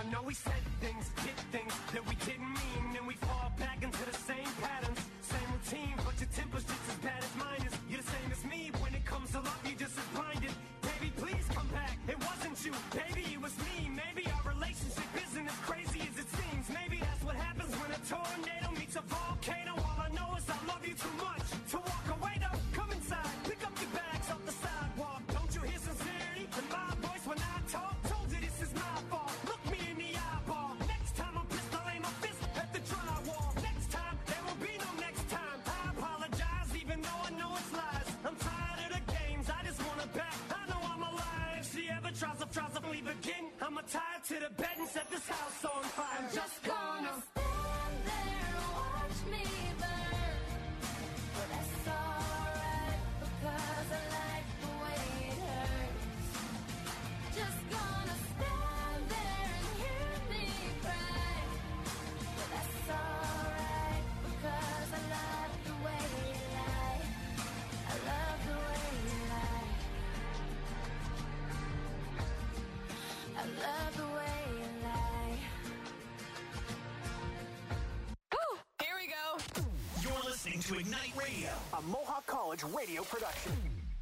know we said things, did things that we didn't mean, and we fall back into the same patterns, same routine, but your temper's just as bad as mine is. You're the same as me, when it comes to love, you're just as blinded. Baby, please come back, it wasn't you, baby, it was me. Maybe our relationship isn't as crazy as it seems. Maybe that's what happens when a tornado meets a volcano. All I know is I love you too much to walk away though. Come inside, pick up your bags off the sidewalk. Don't you hear sincerity in my voice when I talk? Told you this is my fault, look me in the eyeball. Next time I'm pissed, I'll aim my fist at the drywall. Next time, there will be no next time. I apologize even though I know it's lies. I'm tired of the games, I just want her back. I know I'm alive. If she ever tries to leave again, I'ma tie her to the bed and set this house on fire. I'm just gonna stand there and watch me burn. But that's alright, because I like the way it hurts. Just gonna stand there and hear me cry. But that's alright, because I love the way you lie. I love the way you lie. I love the way you lie. Woo! Here we go. You're listening to Ignite Radio, a Mohawk College radio production.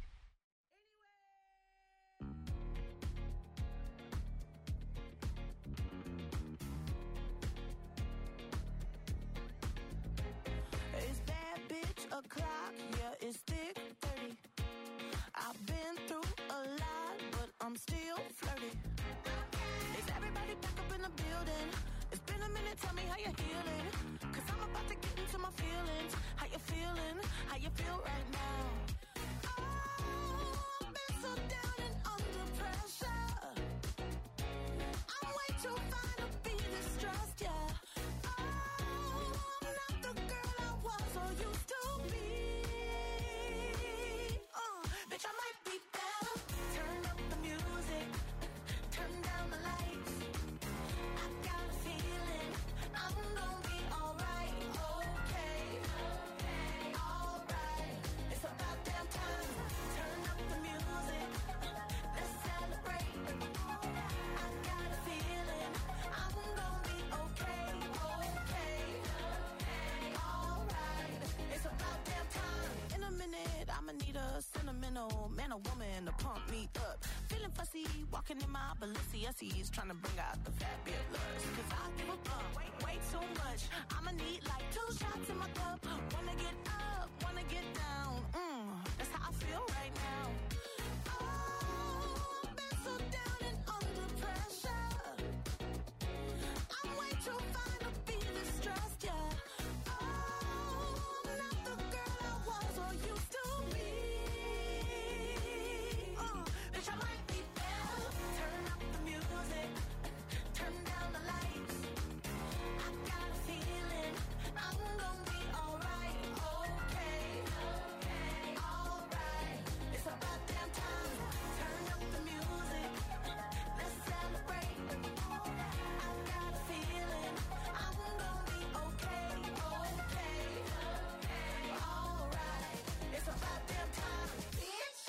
Is that bitch o'clock? Yeah, it's thick 30. I've been through a lot, but I'm still flirty. Is everybody back up in the building? It's been a minute, tell me how you're healing. Cause I'm about to get into my feelings. How you feeling? How you feel right now? Oh, I've been so down and under pressure. I'm way too fine to be distressed, yeah. Oh, I'm not the girl I was or used to be. Bitch, I might be better. Turn up the music, turn down the lights. I got a feeling I'm gonna be alright, okay, alright. It's about damn time. Turn up the music, let's celebrate. I got a feeling I'm gonna be okay, alright. It's about damn time. In a minute, I'ma need a sentimental man or woman to pump me up. Feeling fussy, walking in my Balenciennes, trying to bring out the fabulous. Cause I give a fuck way too much. I'ma need like 2 shots in my cup. Wanna get up, wanna get down. That's how I feel right now. Oh, I've been so down and under pressure. I'm way too fine to be distressed, yeah. Oh, I'm not the girl I was or used to be. Bitch, I might be better. Turn up the music, turn down the lights. I got a feeling I'm gonna be alright, okay, alright. It's about damn time. Turn up the music, let's celebrate. I got a feeling I'm gonna be okay, alright. It's about damn time, bitch.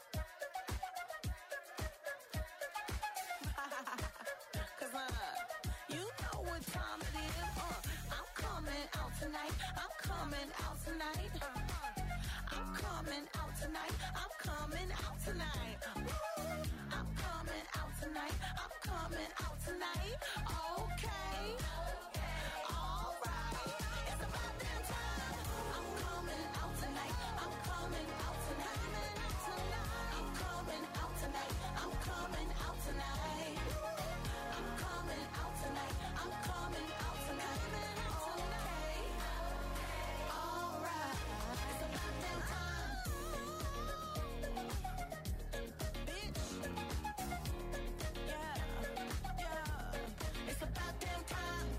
Cause you know what time it is. I'm coming out tonight. I'm coming out tonight. I'm coming out tonight. I'm coming out tonight. I'm coming out tonight. I'm coming out tonight. Okay. Alright. It's about damn time. I'm coming out tonight. I'm coming out tonight. I'm coming out tonight. I'm coming out tonight. I'm coming out tonight. I'm coming out tonight. Okay. Alright. It's about damn time. Bitch. Yeah. Yeah. It's about damn time.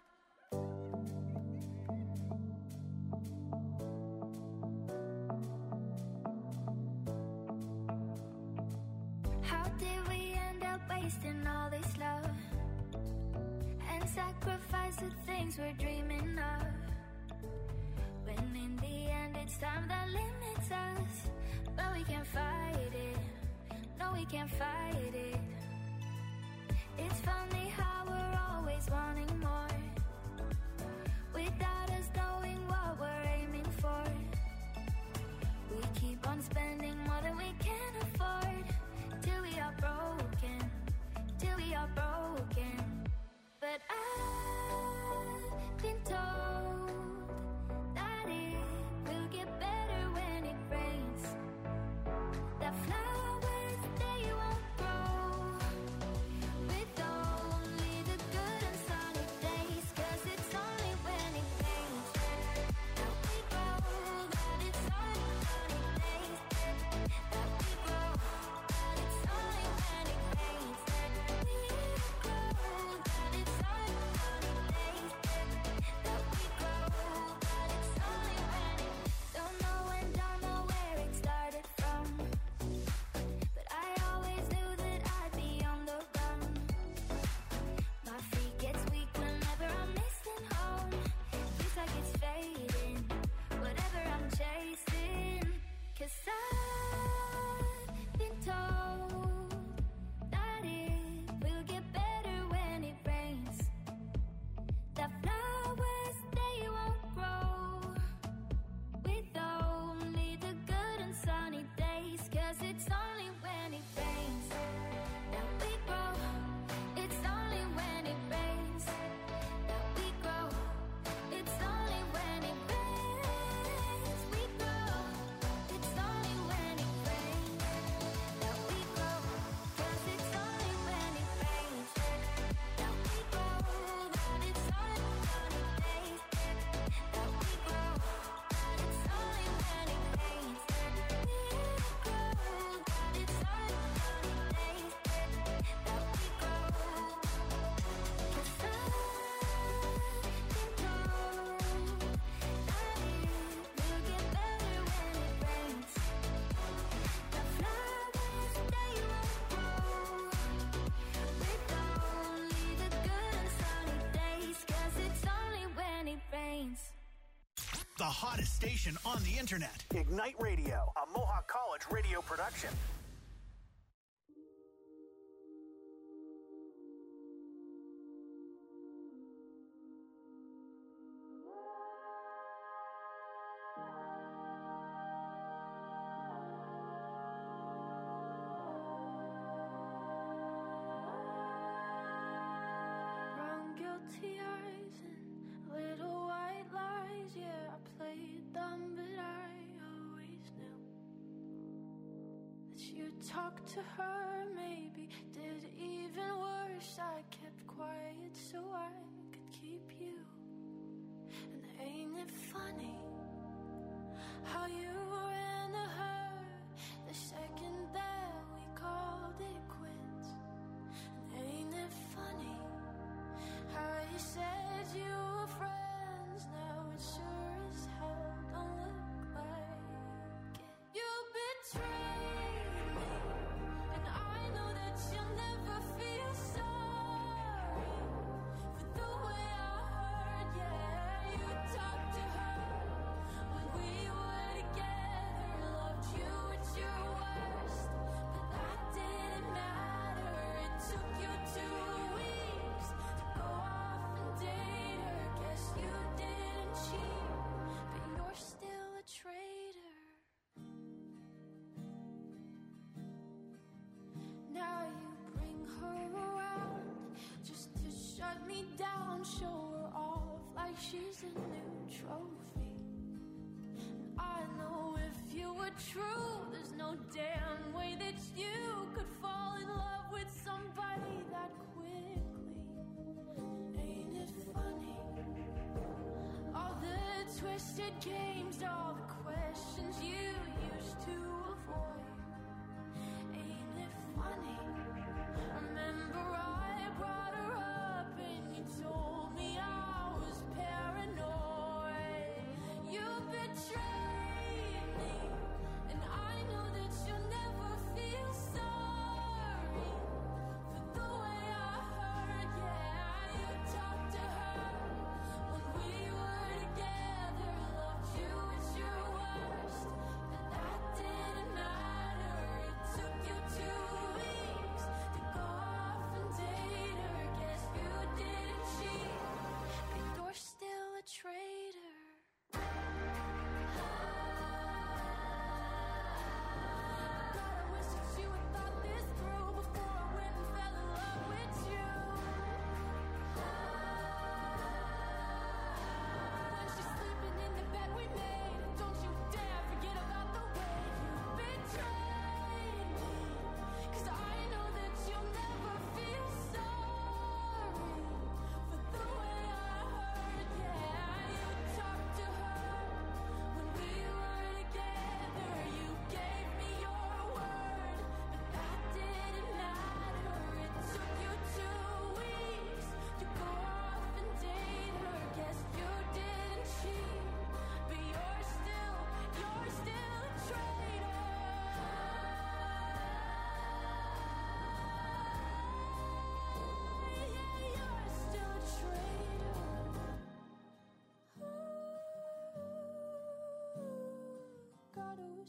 How did we end up wasting all this love and sacrifice the things we're dreaming of? When in the end it's time that limits us, but we can't fight it. No, we can't fight it. It's funny how we're always wanting more, without us knowing what we're aiming for. We keep on spending more than we can afford, till we are broken, till we are broken. But I've been told that it will get better when it rains, that flowers, they won't grow with only the good and sunny days. 'Cause it's only when it rains that we grow, that it's only sunny days that we grow, that it's only when it rains that we grow, that it's only sunny days that we grow, that it's only when it. Don't know when, don't know where it started from, but I always knew that I'd be on the run. My feet gets weak whenever I'm missing home. Feels like it's fading, whatever I'm chasing. 'Cause I've been told that it will get better when it rains, that flowers, they won't grow with only the good and sunny days. 'Cause it's only when it rains that we grow. It's only when it rains that we grow. It's only when it rains we grow. It's only when it rains that we grow. 'Cause it's only when it rains that we grow. That it's only sunny days that we grow. That it's only when it rains that we grow. That it's only sunny days that we grow. 'Cause I've been told that it will get better when it rains, the flowers, they won't grow with only the good and sunny days. 'Cause it's only when it rains. The hottest station on the internet. Ignite Radio, a Mohawk College radio production. Brown guilty eyes and little white lies. Yeah, I played them, but I always knew that you talked to her, maybe did even worse. I kept quiet so I could keep you. And ain't it funny how you ran to her the second that we called it quits? And ain't it funny how you said you were friends, now it sure as hell don't look like it. You betrayed me, and I know that you'll never feel sorry for the way I heard. Yeah, you talked to her when we were together, loved you at your worst, but that didn't matter. It took you 2 weeks to go off and date her. Guess you didn't cheat, but you're still a traitor. Now you bring her around just to shut me down, show her off like she's a new trophy. And I know if you were true, there's no damn way that you could fall in love with somebody that quickly. Ain't it funny? All the twisted games, all the questions you used to avoid. Ain't it funny? Remember I brought her up and you told me I was paranoid. You betrayed me, and I know that you'll never feel sorry for the way I heard. Yeah, you talked to her when we were together, loved you at your worst, but that didn't matter. It took you 2 weeks to go off and date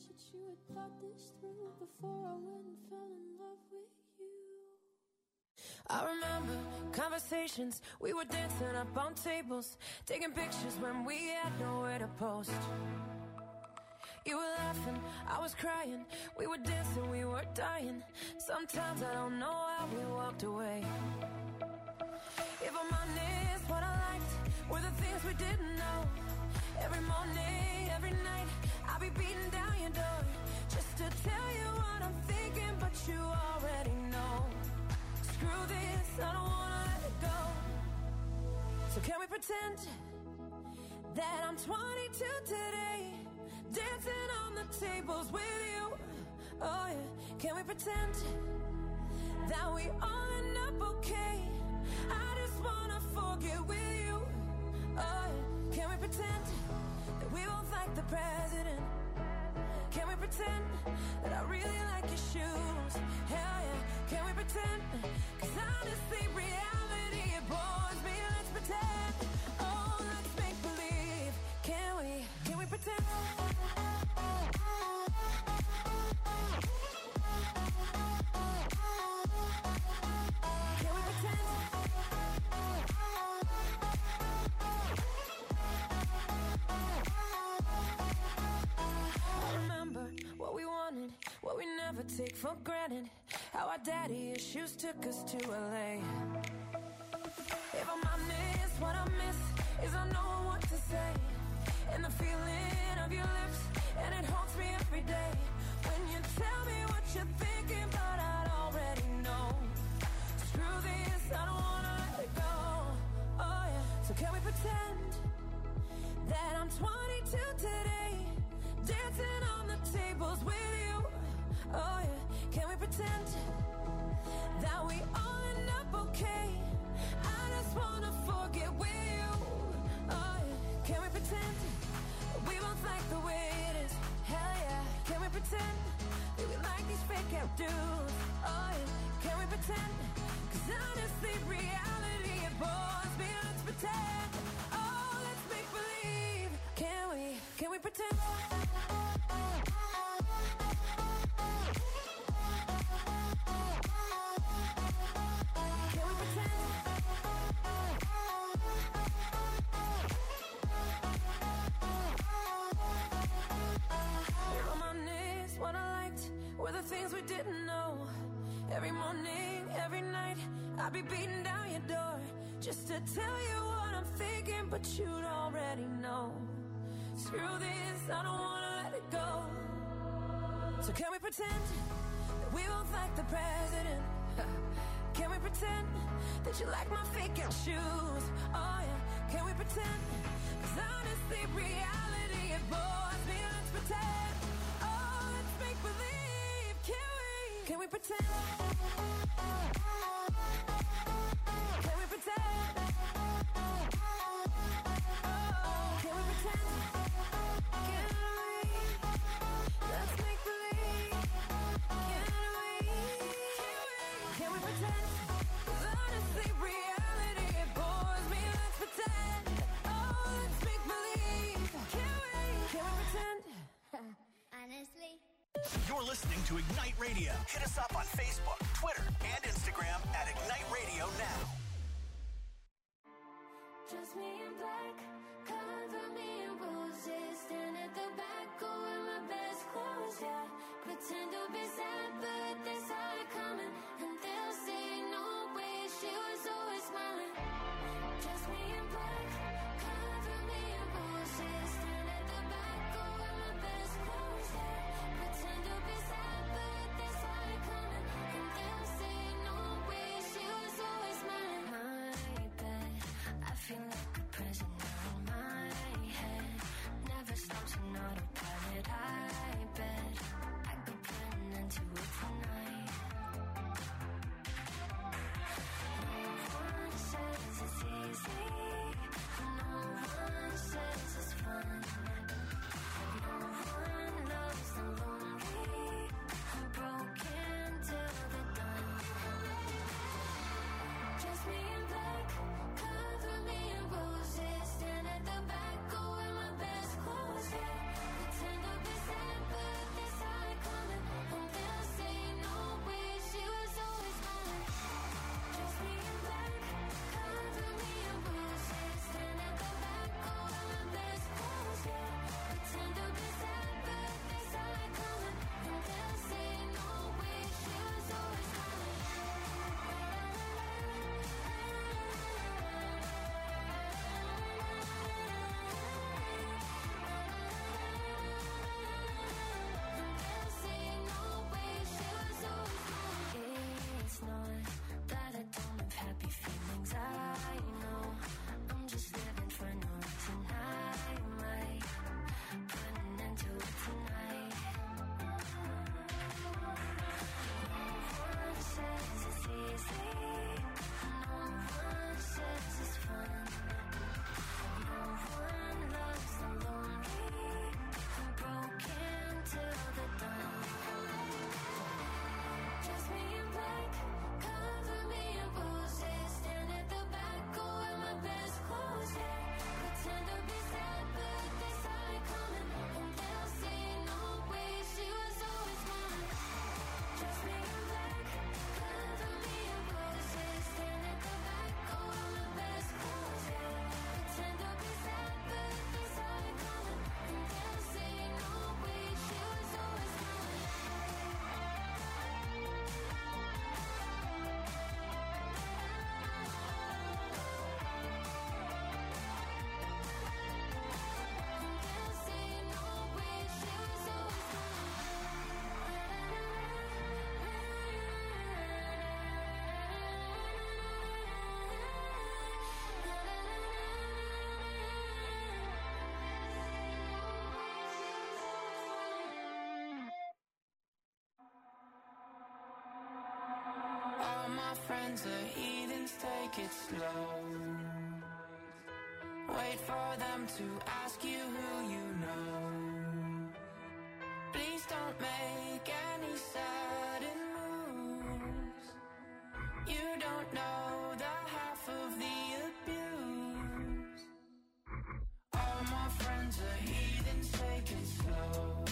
wish that you had thought this through before I went and fell in love with you. I remember conversations, we were dancing up on tables, taking pictures when we had nowhere to post. You were laughing, I was crying, we were dancing, we were dying. Sometimes I don't know how we walked away. If I'm honest, what I liked were the things we didn't know. Every morning, every night, I'll be beating down your door just to tell you what I'm thinking, but you already know. Screw this, I don't wanna let it go. So can we pretend that I'm 22 today, dancing on the tables with you? Oh yeah, can we pretend that we all end up okay? I just wanna forget with you. Oh yeah, can we pretend that we both like the president? Can we pretend that I really like your shoes? Hell yeah, can we pretend? 'Cause honestly, reality, it bores me. Let's pretend. Oh, let's make believe. Can we pretend? Can we pretend? I remember what we wanted, what we never take for granted. How our daddy issues took us to LA. If I'm honest, what I miss is I know what to say, and the feeling of your lips, and it haunts me every day. When you tell me what you're thinking, but I'd already know. Screw this, I don't wanna let it go. Oh yeah, so can we pretend that I'm 22 today, dancing on the tables with you? Oh yeah, can we pretend that we all end up okay? I just wanna forget with you. Oh yeah, can we pretend that we both like the way it is? Hell yeah, can we pretend that we like these fake out dudes? Oh yeah, can we pretend? 'Cause honestly, reality, it bores me. Let's pretend. Oh, let's make believe. Can we pretend? Can we pretend? If I'm honest, what I liked were the things we didn't know. Every morning, every night, I'll be beating down your door just to tell you what I'm thinking, but you'd already know. Screw this, I don't wanna let it go. So can we pretend that we both like the president? Can we pretend that you like my fake out shoes? Oh yeah, can we pretend? 'Cause honestly, reality, it bores me. Let's pretend. Oh, let's make believe. Can we pretend? Can we pretend? Oh, can we pretend? Can we? Let's make believe. Can we pretend? 'Cause honestly, reality, it bores me. Let's pretend. Oh, let's make believe. Can we pretend? Honestly. You're listening to Ignite Radio. Hit us up on Facebook, Twitter, and Instagram at Ignite Radio Now. Just me in black, cover me in roses. Stand at the back, go in my best clothes, yeah. Pretend to be sad, but they saw it coming. And they'll say, no way, she was always smiling. Just me in black, cover me in roses. Stand at the back, go in my best clothes, yeah. Pretend to be sad, but they saw it coming. And they'll say, no way, she was always smiling. My bed, I feel like a prisoner in my head. Never stops an autopilot. I bet I go planning friends are heathens, take it slow. Wait for them to ask you who you know. Please don't make any sudden moves. You don't know the half of the abuse. All my friends are heathens, take it slow.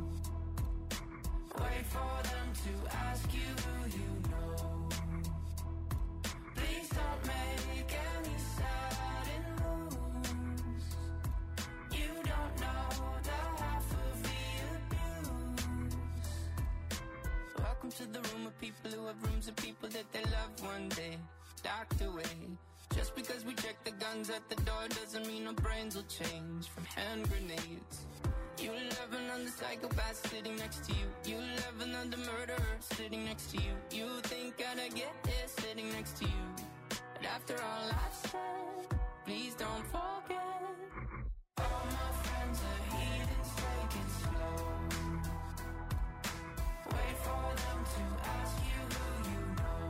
Wait for them to ask you who you know. Please don't make any sudden moves. You don't know the half of the abuse. Welcome to the room of people who have rooms of people that they love one day docked away. Just because we check the guns at the door doesn't mean our brains will change from hand grenades. You love another psychopath sitting next to you. You love another murderer sitting next to you. You think I'd get here sitting next to you. But after all I've said, please don't forget. All my friends are heathens, take it slow. Wait for them to ask you who you know.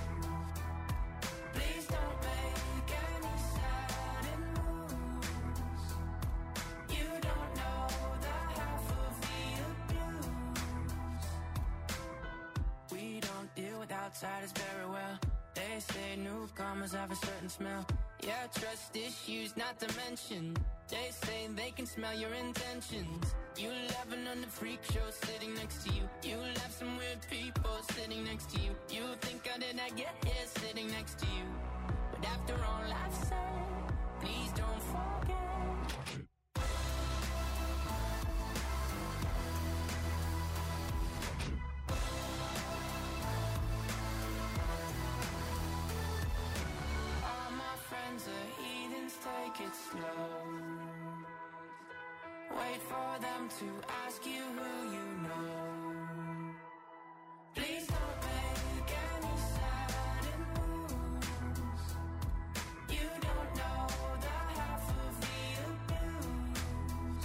Please don't make any sudden moves. You don't know the half of the abuse. We don't deal with outsiders very well. They say newcomers have a certain smell. Yeah, trust issues not to mention. They say they can smell your intentions. You laughing on the freak show sitting next to you. You laugh some weird people sitting next to you. You think how did I get here sitting next to you? But after all I've said, please don't forget. All my friends are heathens, take it slow. Wait for them to ask you who you know. Please don't make any sudden moves. You don't know the half of the abuse.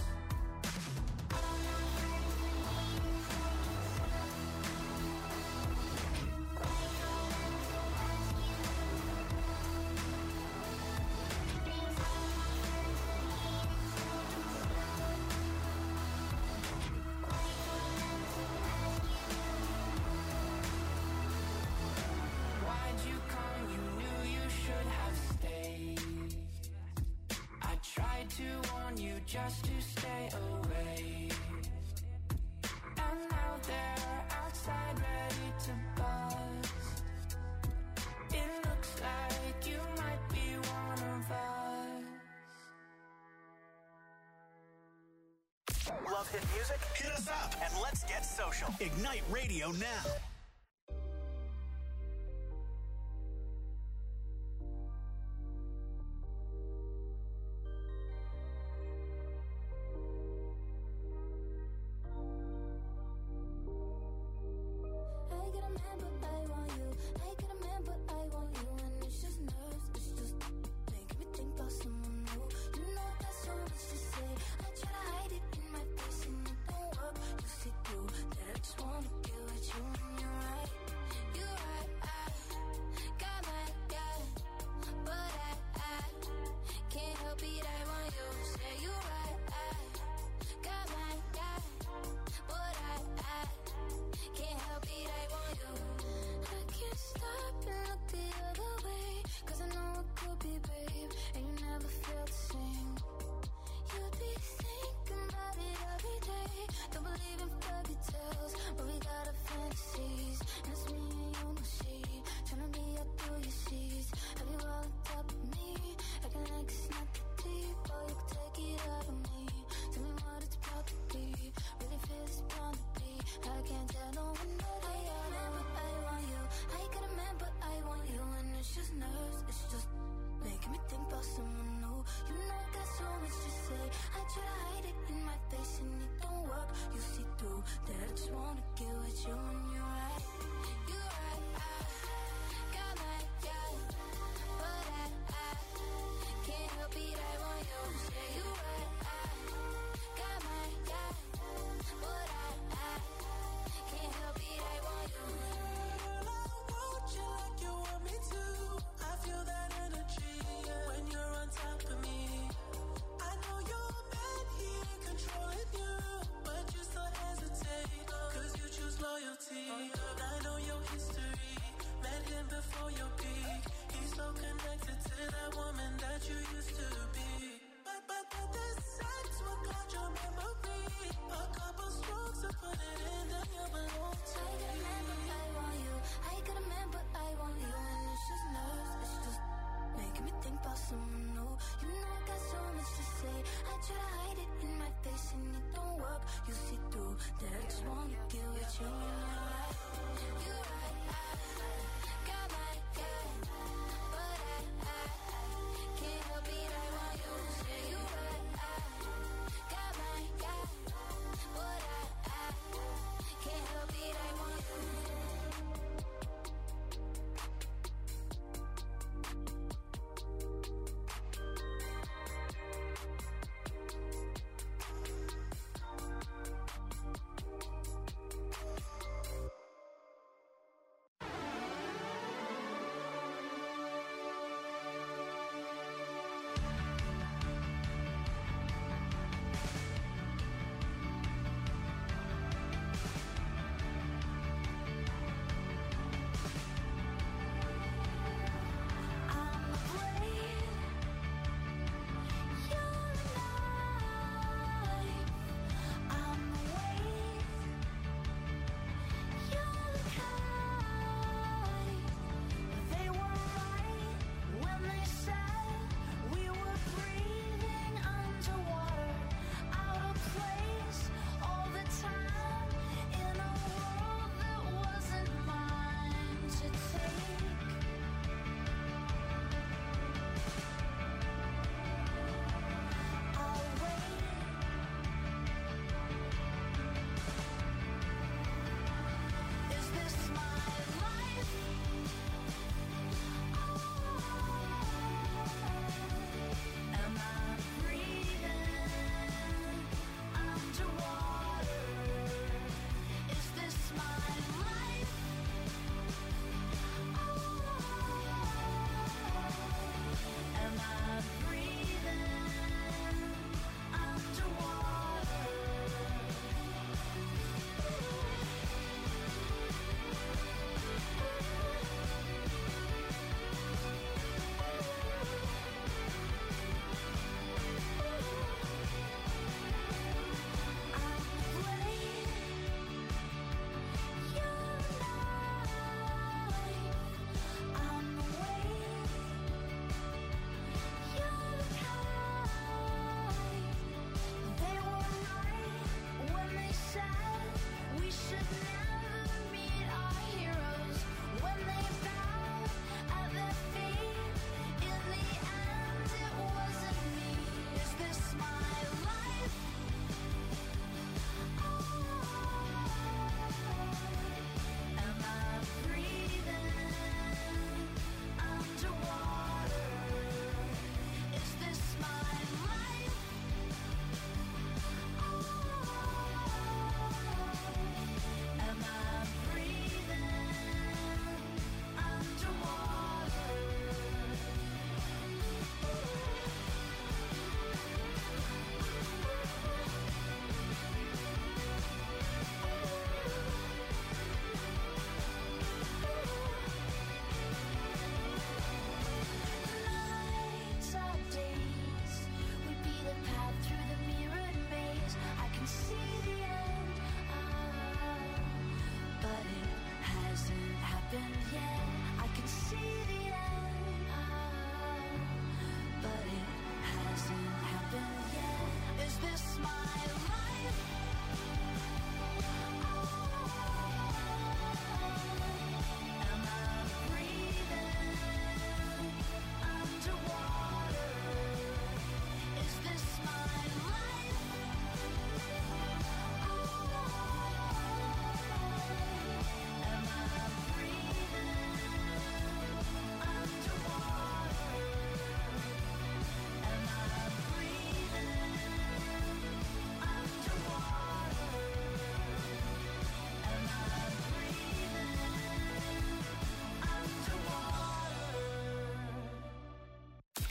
Why'd you come? You knew you should have stayed. I tried to warn you just to stay away. And now they're outside ready to bust. It looks like you might be one of us. Love hit music? Hit us up and let's get social. Ignite Radio now. I get a man, but I want you. I get a man, but I want you. And it's just nerves, it's just making me think about someone new. You know that's so much to say. I try to hide it in my face and it don't work. You see through that I just wanna get with you and you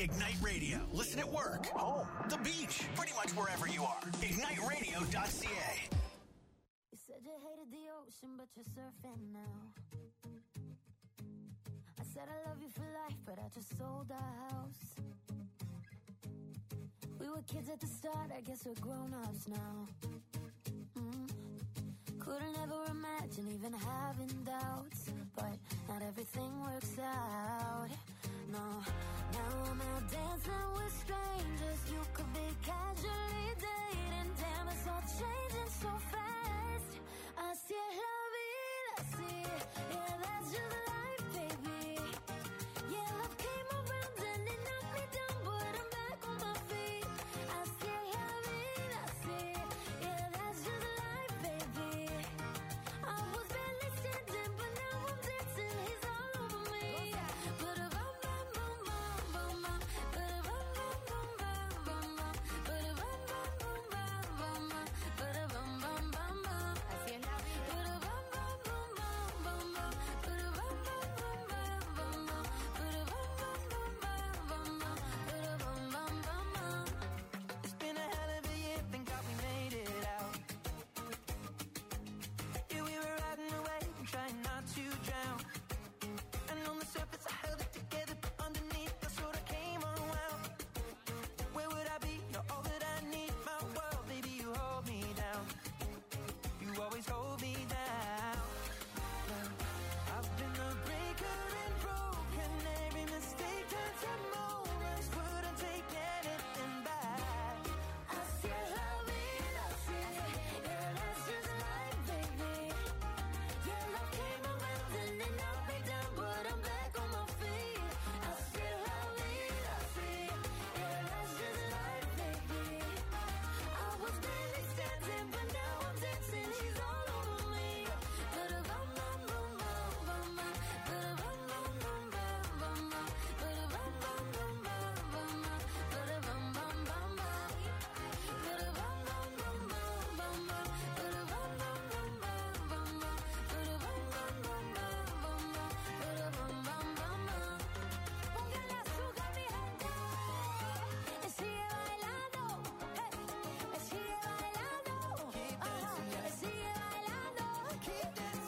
Ignite Radio. Listen at work, home, the beach, pretty much wherever you are. IgniteRadio.ca. You said you hated the ocean, but you're surfing now. I said I love you for life, but I just sold our house. We were kids at the start, I guess we're grown-ups now. Couldn't ever imagine even having doubts, but not everything works out. No, now I'm out dancing with strangers. You could be casually dating. Damn, it's all changing so fast. Así es la vida, así. Yeah, that's just life, baby. Yeah, love came around and it knocked me down, but I'm back on my feet. Así es la vida, así. Yeah, that's just life, baby. I was barely standing, but now I'm dancing. He's all over me. It's been a hell of a year, thank God we made it out. Yeah, we were riding away, trying not to drown. And on the surface I held it together, but underneath I sort of came unwound. Where would I be? You're all that I need, my world, baby, you hold me down. You always hold me down. I've been a breaker and broken. Every mistake turns to moments. Wouldn't take anything back. Así es la vida, así. Yeah, that's just life, baby. Yeah, love came around and it knocked me down, but I'm back on my feet. Así es la vida, así. Yeah, that's just life, baby. I was barely standing, but now I'm dancing. She's all over me. Póngale azúcar, mi gente. Sigue bailando. Sigue bailando. Sigue bailando. Sigue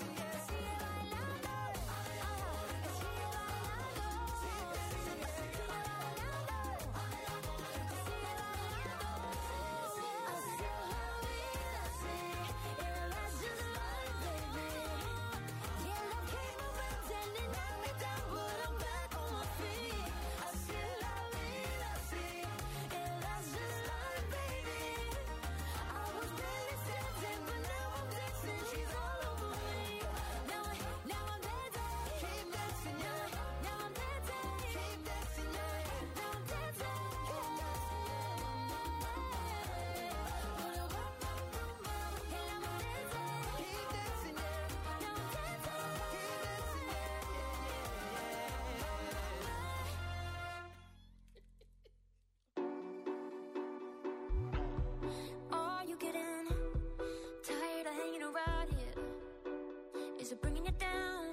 Are you getting tired of hanging around here? Is it bringing you down?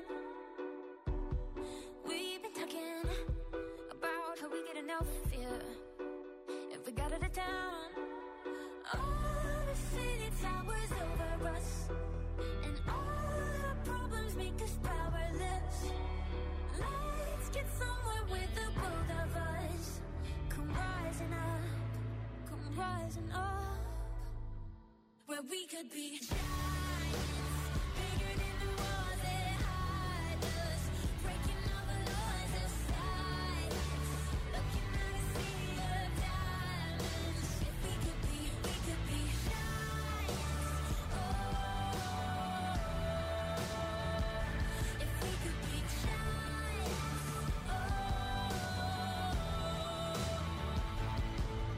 We've been talking about how we get enough here if we got out of town. All the city towers over us, and all our problems make us powerless. Let's get somewhere with the both of us. Come rising up, come rising up, where we could be giants, bigger than the walls that hide us, breaking all the laws of silence, looking at a sea of diamonds. If we could be giants. Oh, if we could be giants.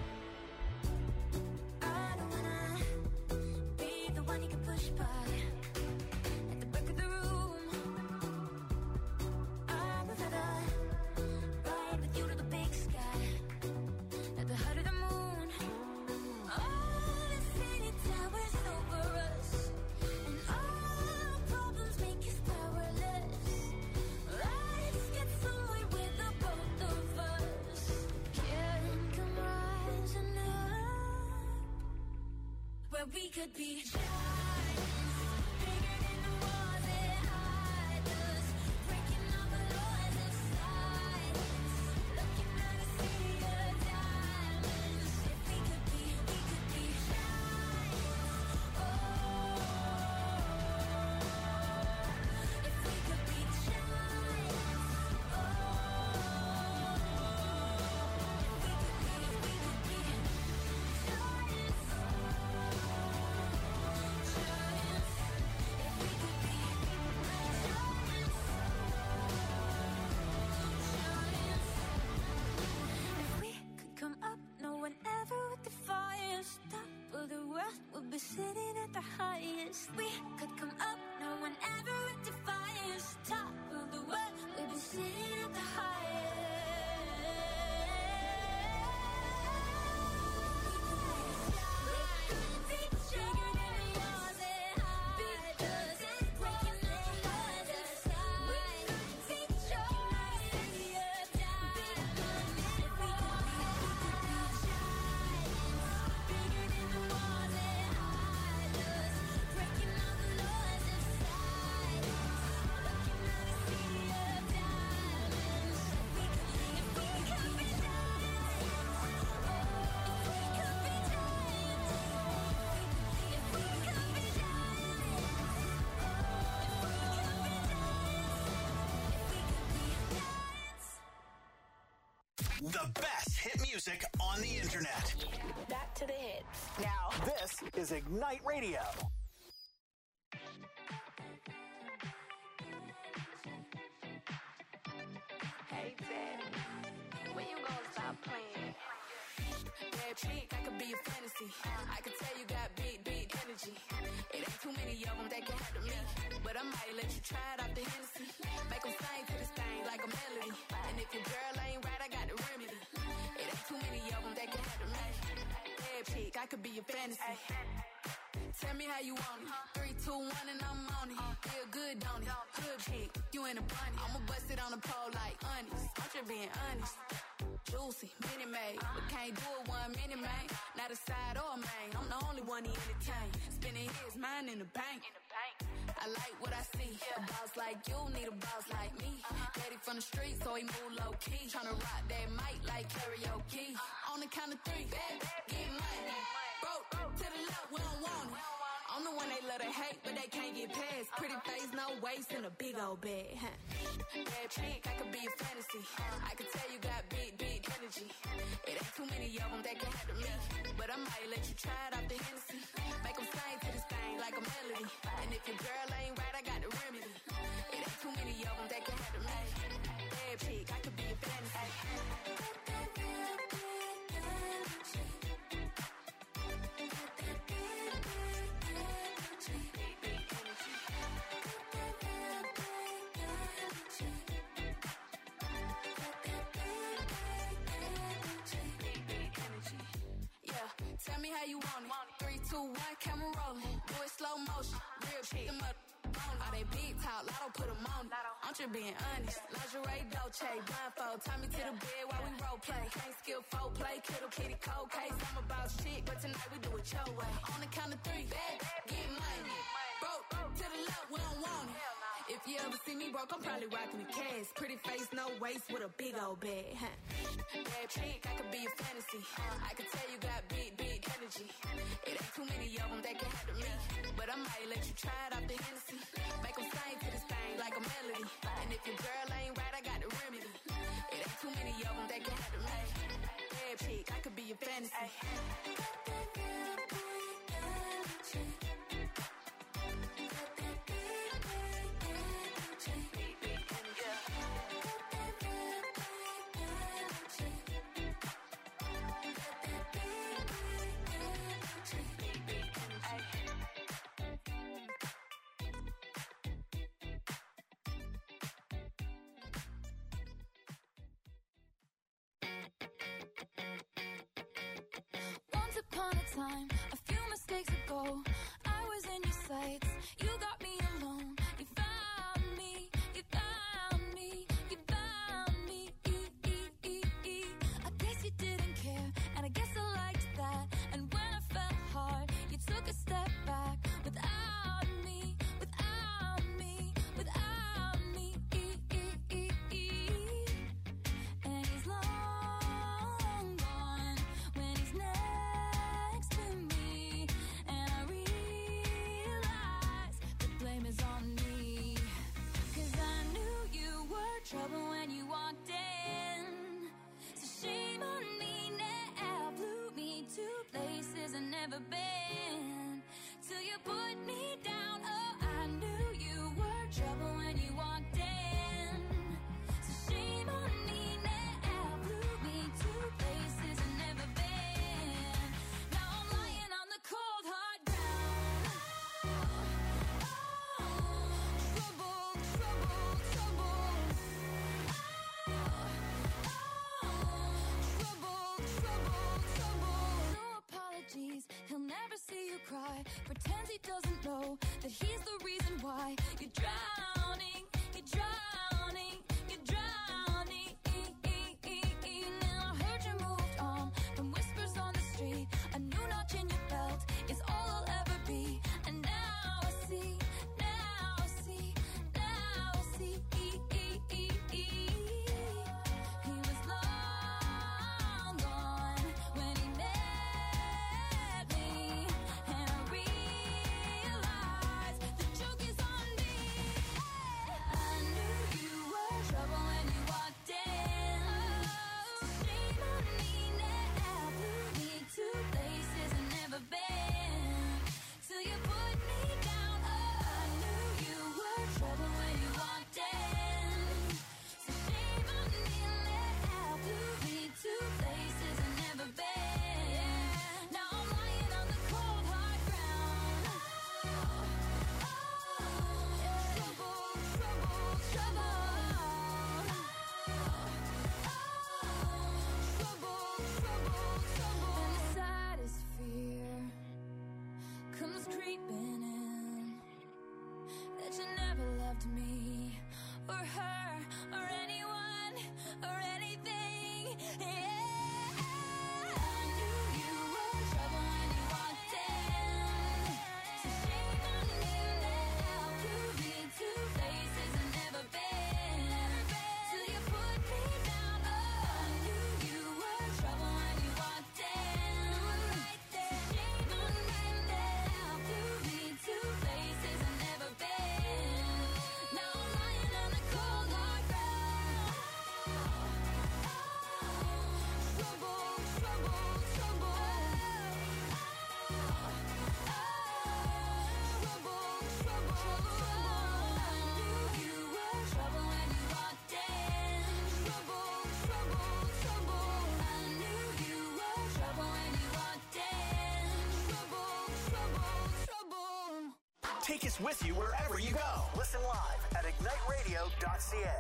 I don't wanna be the one you can push by. where we could be giants, bigger than the walls that hide us, breaking all the laws of silence, looking at a sea of diamonds. If we could be giants. Oh, if we could be giants. Oh, if we could be giants. If we could come up, no one ever would defy us. Top of the world, we'll be sitting at the highest. We could come up, no one ever would defy us. Top of the world, we'll be sitting at the highest. We could be bigger than the walls that hide us, breaking all the laws of silence, looking at a sea of diamonds. If we could be giants, bigger than the walls that hide us, breaking all the laws of silence, looking at a sea of diamonds. If we could be giants, oh, if we could be giants, if we could be giants, oh, if we could be giants. The best hit music on the internet. Back to the hits. Now, this is Ignite Radio. Hey, Daddy, when you gonna stop playing? Bad chick, I could be a fantasy. I could tell you got big energy. It ain't too many of them that can handle me. But I might let you try it off the Hennessy. Make them sing to this thing like a melody. And if your girl ain't right, I got the remedy. It ain't too many of them that can handle me. Bad chick, I could be a fantasy. Tell me how you want it. 3, 2, 1, and I'm on it. Feel good, don't it? Good chick, you in a bunny. I'ma bust it on the pole like honest. I'm just being honest. Juicy, mini made, but can't do it 1 minute, man. Not a side or a main. I'm the only one he entertain. Spending his mind in the bank. I like what I see. A boss like you need a boss like me. Daddy from the street, so he move low key. Tryna rock that mic like karaoke. On the count of 3, get money. Broke to the left, we don't want it. I'm the one they love to hate, but they can't get past. Pretty face, no waist, and a big old bag. Bad chick, I could be a fantasy. I could tell you got big energy. It ain't too many of them that can handle me. But I might let you try it off the Hennessy. Make them sing to this thing like a melody. And if your girl ain't right, I got the remedy. It ain't too many of them that can handle me. Bad chick, I could be a fantasy. Tell me how you want it. 3, 2, 1, camera rolling. Do it slow motion. Real chick, them up. All they big talk, Lotto put them on it. I'm just being honest. Lingerie, Dolce, blindfold. Tie me to the bed while we role play. Can't skill folk play. Kittle kitty cold case. I'm about shit, but tonight we do it your way. On the count of 3, get money. Broke to the left, we don't want it. If you ever see me broke, I'm probably rocking the cash. Pretty face, no waist, with a big old bag. Bad chick, I could be a fantasy. I could tell you got big energy. It ain't too many of them that can handle me. But I might let you try it off the Hennessy. Make them sing to this thing like a melody. And if your girl ain't right, I got the remedy. It ain't too many of them that can handle me. Bad chick, I could be a fantasy. Once upon a time, a few mistakes ago, I was in your sights. You got me alone. You found me. You found me. You found me. I guess you didn't care, and I guess I liked that. And when I fell hard, you took a guy pretends he doesn't know that he's the reason why you're drowning, you're drowning, you're drowning. Now I heard you moved on from whispers on the street. A new notch in your belt is all I'll ever be. And now I see, now I see, now I see. He was long gone when he met me, and I realized the joke is on me. I knew you were trouble when you walked in. So shame on me now. Blew me to places I've never been. Till you put me down. I knew you were trouble when you walked in. So shame on me now. Blew me to places I've never been. Now I'm lying on the cold hard ground. Trouble, trouble, trouble. Trouble, trouble, trouble. And the saddest fear comes creeping in, that you never loved me or her or anyone or anything. Yeah, I knew you were trouble when you walked in. So shame on me now. Blew me to places I've never been. Till you put me down. I knew you were trouble when you walked in. Right there. Shame on me now. Blew me to places I've never been. Now I'm lying on the cold hard ground. Trouble, trouble, trouble. Trouble, trouble, trouble. I knew you were trouble when you walked in. Trouble, trouble, trouble. I knew you were trouble when you walked in. Trouble, trouble, trouble. Take us with you wherever you go. Listen live at igniteradio.ca.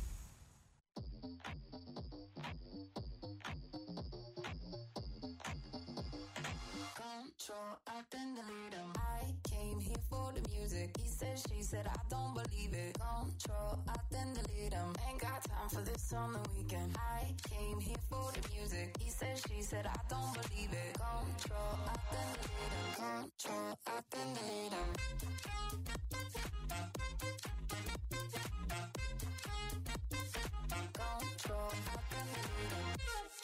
Control, I then delete him. I came here for the music. He said, she said, I don't believe it. Control, I then delete him. Ain't got time for this on the weekend. I came here for the music. He said, she said, I don't believe it. Control, I then delete him. Control, I then delete him. Control, I then delete him.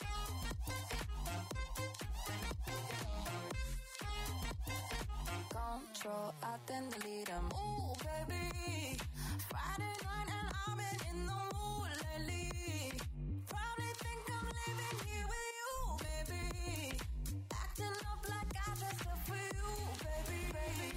Control, I then delete him. Ooh, baby, Friday night and I've been in the mood lately. Probably think I'm living here with you, baby. Acting up like I dressed up for you, baby, baby.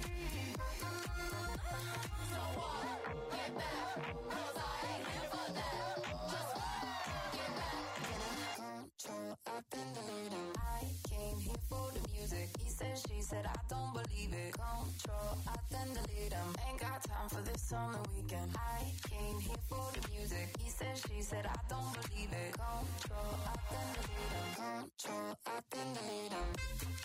So what? Get back, 'cause I ain't here for that. Just get back. Control, I then delete him. I came here for the music. He said, she said, I don't believe it. Control, I then delete him. Ain't got time for this on the weekend. I came here for the music. He said, she said, I don't believe it. Control, I then delete him. Control, I then delete him.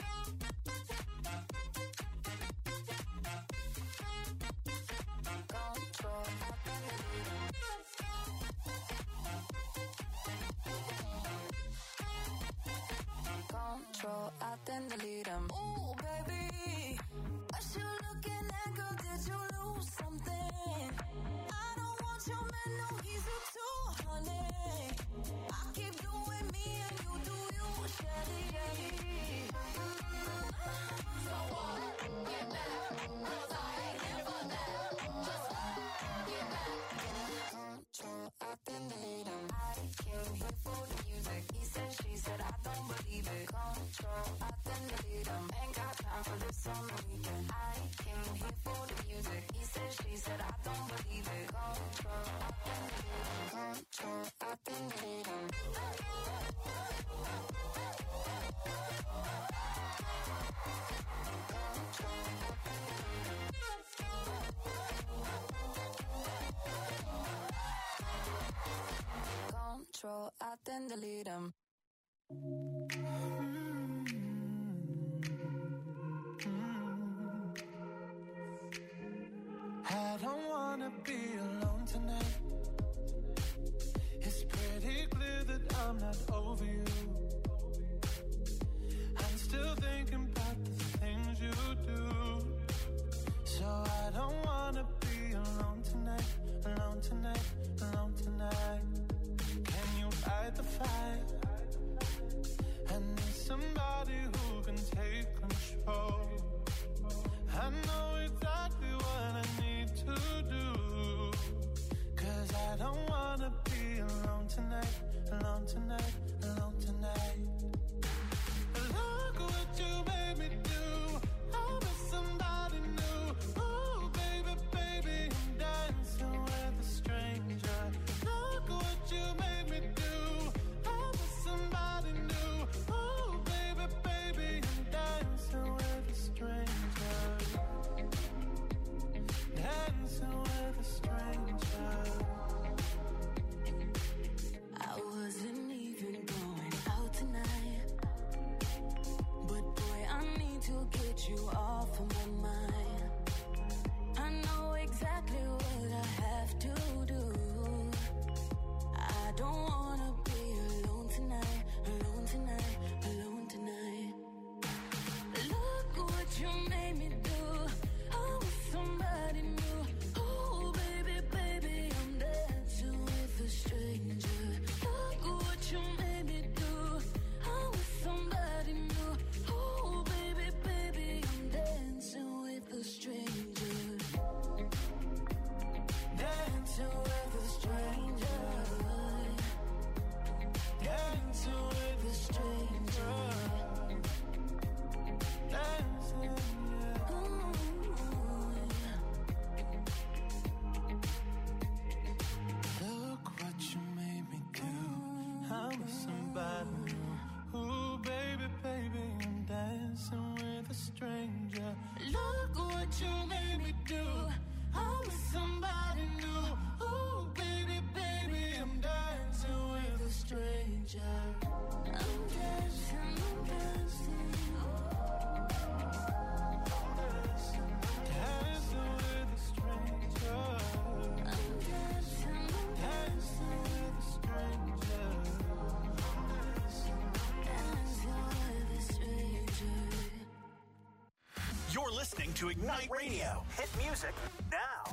Control, I then delete him. Control, I then delete him. Ooh, baby, what you looking at, girl? Did you lose something? I don't want your man, no, he's a too honey. I keep doing me and you do you, shady, shady. So what? Get back, 'cause I ain't here for that. Just get back. Control, I then delete him. I came here for the music. He said, she said, I don't believe it. Control, I then delete him. Ain't got time for this on the weekend. I came here for the music. He said, she said, I don't believe it. Control, I then delete him. Control, I then delete him. Control, I then delete him. I know exactly what I need to do. 'Cause I don't wanna be alone tonight, alone tonight, alone tonight. Look what you made me do. I'm with somebody new. Ooh, baby, baby, I'm dancing with a stranger. Look what you made me do. I'm with somebody new. Ooh, baby, baby, I'm dancing with a stranger. Dancing with a stranger. I wasn't even going out tonight, but boy, I need to get you off of my mind. I know exactly what I have to do. I don't wanna be alone tonight, alone tonight, alone tonight. Look what you made me do. I'm with somebody new. Oh, baby, baby, I'm dancing with a stranger. Look what you made me do. I'm with somebody new. Oh, baby, baby, I'm dancing with a stranger. Dancing with a stranger. Dancing with a stranger. Dancing, yeah. Ooh, yeah. Look what you made me do. I'm with somebody new. Ooh, baby, baby, I'm dancing with a stranger. Look what you made me do. I'm with somebody new. Ooh, baby, baby, I'm dancing with a stranger. I'm dancing, I'm dancing. Dancing with a stranger. I'm dancing, I'm Dancing with a stranger. dancing with a stranger. You're listening to Ignite Radio. Hit music now.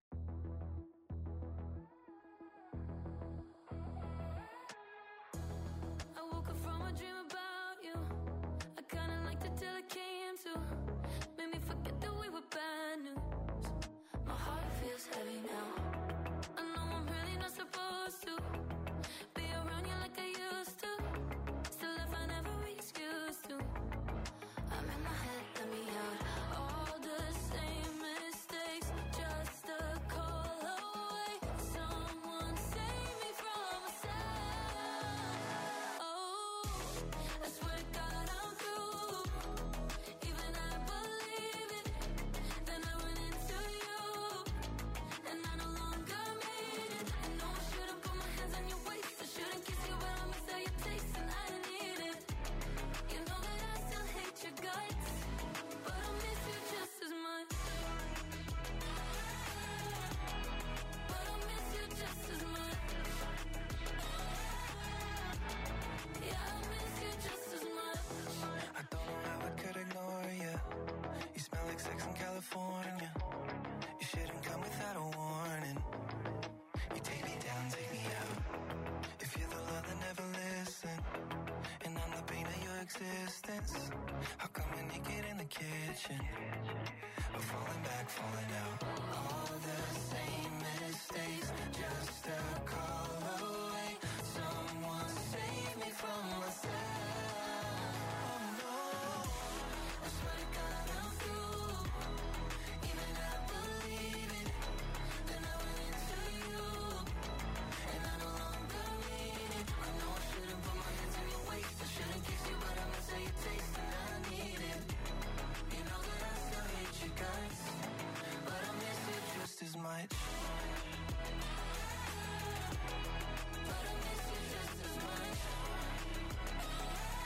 I woke up from a dream about you. I kinda liked it till it came to. Made me forget that we were bad news. My heart feels heavy now. I know I'm really not supposed to be around you like I used to. Still I find every excuse to. I'm in my head, let me out. All the same mistakes, just a call away. Someone save me from myself. Oh, I swear to God I'm through. Even I believe it. Then I went into you, and I no longer made it. I know I shouldn't put my hands on your waist. I shouldn't kiss you, but I miss how you taste, and I need it. You know that I still hate your guts, but I miss you just as much. But I miss you just as much. Yeah, I miss you just as much. I don't know how I could ignore you. You smell like sex in California. You shouldn't come without a warning. You take me down, take me out. If you're the love that never listen, and I'm the pain of your existence, how come we're naked in the kitchen? We're falling back, falling out. All the same mistakes, just a call away. Someone save me from myself. Oh no, I swear to God I'm through. Even I believe it. Then I went into you, and I no longer need it. I know I shouldn't put my hands on your waist. I shouldn't kiss you, but I miss how you taste, and I need it. You know that I still hate your guts, but I miss you just as much. But I miss you just as much.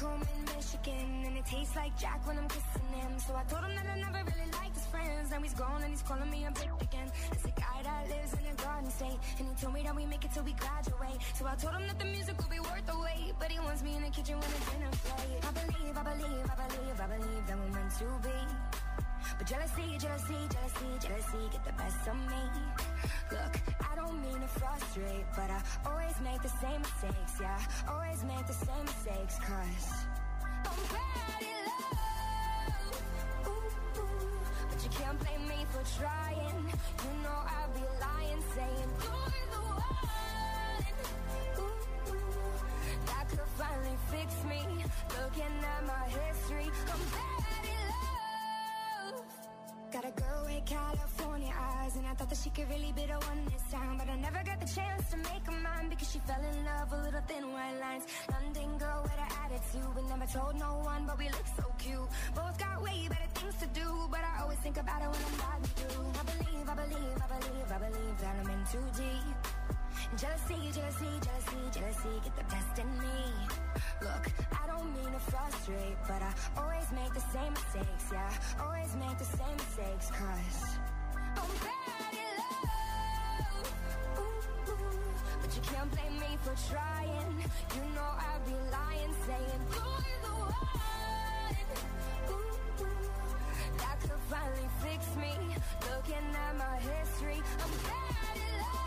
home in Michigan, and it tastes like Jack when I'm kissing him. So I told him that I never really liked his friends. Now he's gone and he's calling me a bitch again. It's a guy that lives in a garden state, and he told me that we make it till we graduate. So I told him that the music will be worth the wait, but he wants me in the kitchen when it's dinner plate. I believe that we're meant to be. But jealousy get the best of me. Look, I don't mean to frustrate, but I always make the same mistakes, yeah. Always make the same mistakes, cause I'm bad in love. Ooh, ooh. But you can't blame me for trying. You know I'd be lying, saying you're the one. Ooh, ooh. That could finally fix me. Looking at my history, I'm bad in love. Got a girl with California eyes, and I thought that she could really be the one this time. But I never got the chance to make her mine, because she fell in love with little thin white lines. London girl with an attitude, we never told no one, but we look so cute. Both got way better things to do, but I always think about it when I'm riding through. I believe that I'm in too deep. Jealousy get the best in me. Look, I don't mean to frustrate, but I always make the same mistakes, yeah. Always make the same mistakes, cause I'm bad in love. Ooh, ooh. But you can't blame me for trying. You know I'd be lying, saying you're the one. Ooh, ooh. That could finally fix me. Looking at my history, I'm bad in love.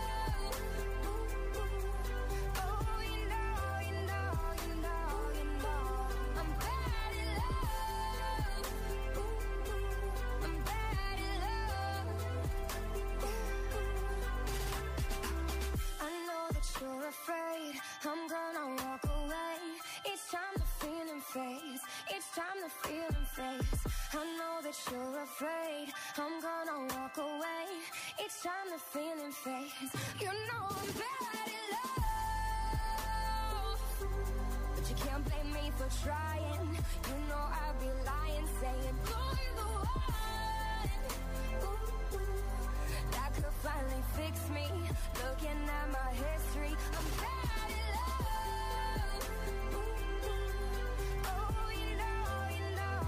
Afraid I'm gonna walk away. It's time to feel and face. It's time to feel and face. I know that you're afraid I'm gonna walk away. It's time to feel and face. You know I'm bad in love, but you can't blame me for trying. You know I'd be lying, saying you're the one. Ooh, ooh. That could finally fix me. Looking at my history, I'm bad in love. Ooh, ooh. Oh, you know,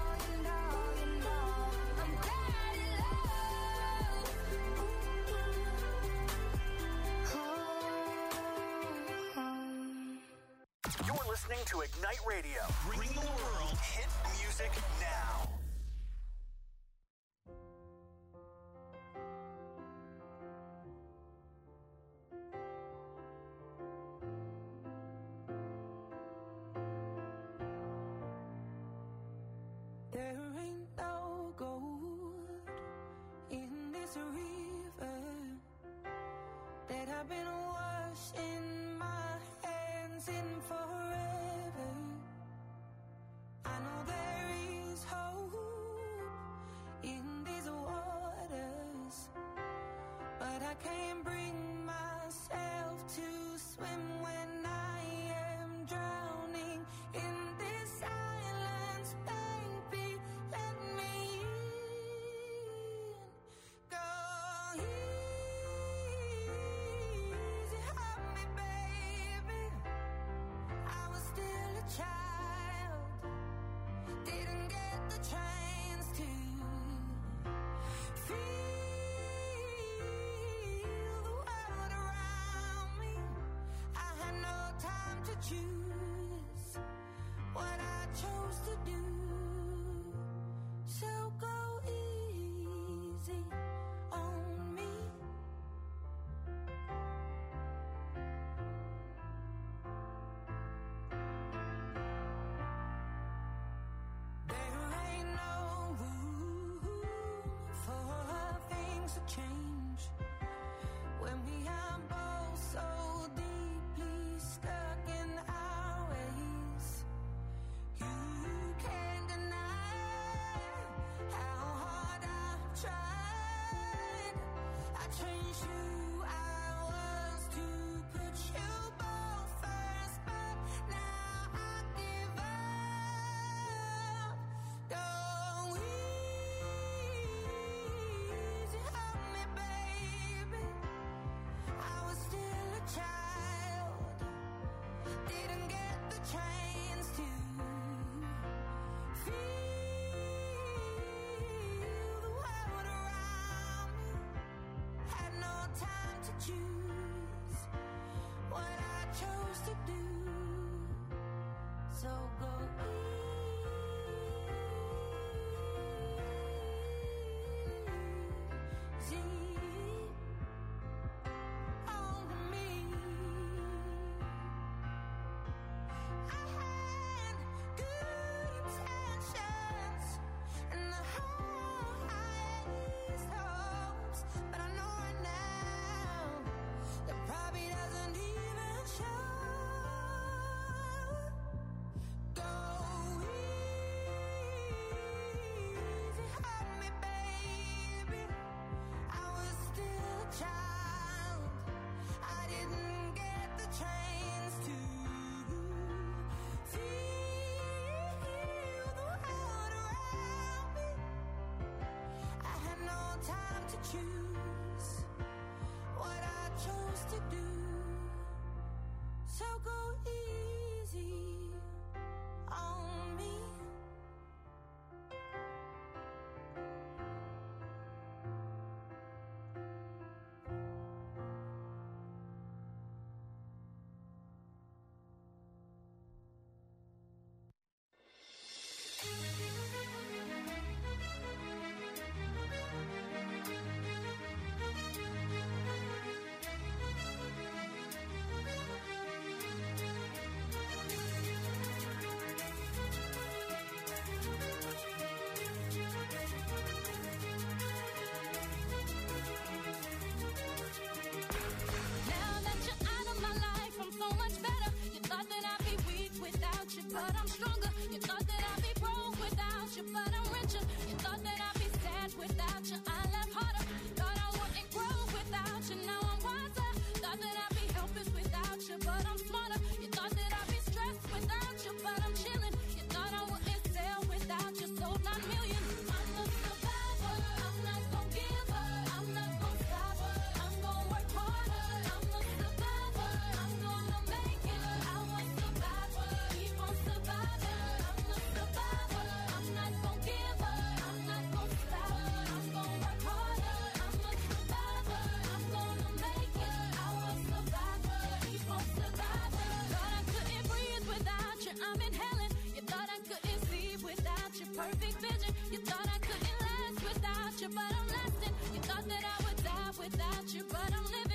I'm bad in love. Ooh, ooh. You're listening to Ignite Radio, bringing the world hit music now. There ain't no gold in this river that I've been washing my hands in forever. I know there is hope in these waters, but I can't bring myself to swim when I am drowning in this silence. Baby, let me in. Go easy on me, baby. I was still a child, didn't get the chance to feel the world around me. I had no time to choose what I chose to do. So go easy on me. There ain't no room for things to change when we are both so deeply stuck in our ways. You can't deny how hard I've tried. I changed who I was to put you both first, but now I give up. Go easy on me, chose to do. So go easy on me. I had good intentions and the highest hopes, but I know right now that probably doesn't even show. Go easy on me, baby. I was still a child. I didn't get the chance to feel the world around me. I had no time to choose what I chose to do. So go easy on me. Now that you're out of my life, I'm so much better. You thought that I'd be weak without you, but I'm stronger. You thought that I'd be broke without you, but I'm richer. You thought that I'd be sad without you, I laugh harder. Thought I wouldn't grow without you, now I'm wiser. Thought that I'd be helpless without you, but I'm smarter. You thought that I'd be stressed without you, but I'm chilling. You thought I wouldn't sell without you, sold 9 million. I'm a survivor, I'm not gonna give up, I'm not gonna stop, I'm gonna work harder. I'm a survivor, I'm gonna make it. I was survivor, keep on surviving. I'm a survivor, I'm not gonna give up, I'm not gonna stop, I'm gonna work harder. I'm a survivor, I'm gonna make it. I was survivor, keep on surviving. Thought I couldn't breathe without you, I'm inhaling. You thought I couldn't see without your perfect vision. You thought I couldn't last without you, but I'm lasting. You thought that I would die without you, but I'm living.